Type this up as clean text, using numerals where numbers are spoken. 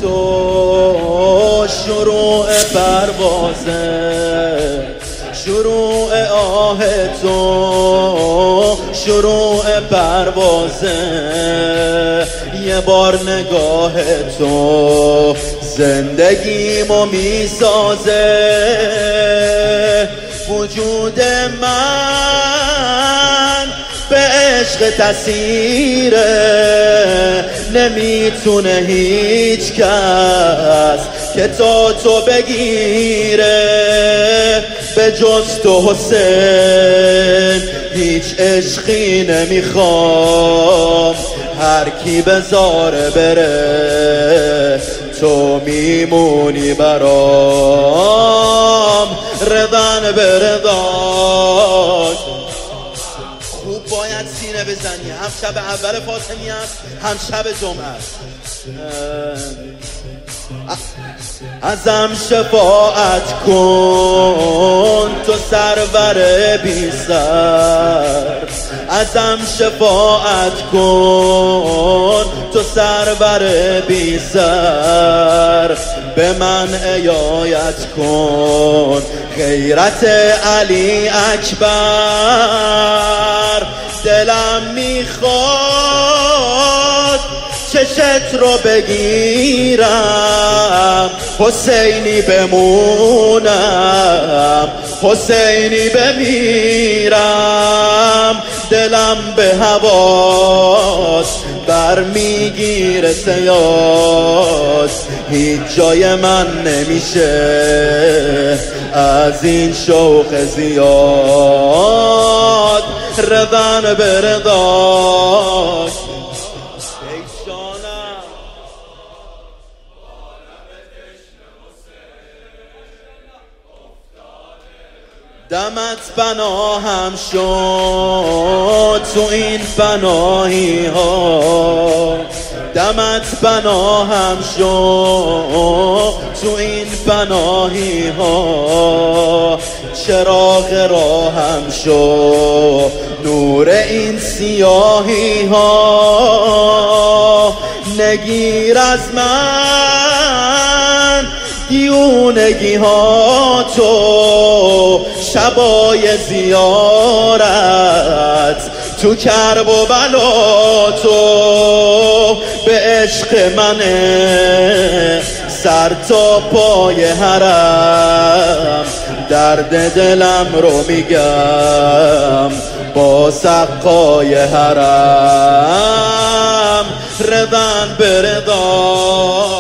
تو شروع پروازه، شروع آه تو شروع پروازه. یه بار نگاه تو زندگیمو میسازه. وجود من به عشق تسیره، نمیتونه هیچ کس که تو بگیره. به جز تو حسین هیچ عشقی نمیخوام، هر کی بذاره بره تو میمونی برام. رضا به رضا. خوب باید سینه بزنی، هم شب اول فاطمی است هم شب جمعه است. ازم شفاعت کن تو سرور بی سر، ازم شفاعت کن تو سرور بی سر. به من عنایت کن غیرت علی اکبر. دلم میخواد چشت رو بگیرم، حسینی بمونم حسینی بمیرم. دلم به هواس برمیگیره سیاس، هیچ جای من نمیشه از این شوق زیاد. رضا به رضا. دمت پناهم شد تو این پناهی ها، دمت پناهم شد تو این پناهی ها. چراغ راهم شد نور این سیاهی ها. نگیر از من دیونگی ها تو، شبای زیارت تو کرب و بلا تو. به عشق منه سر تا پای حرم، درد دلم رو میگم با سقای حرم. رضا به رضا.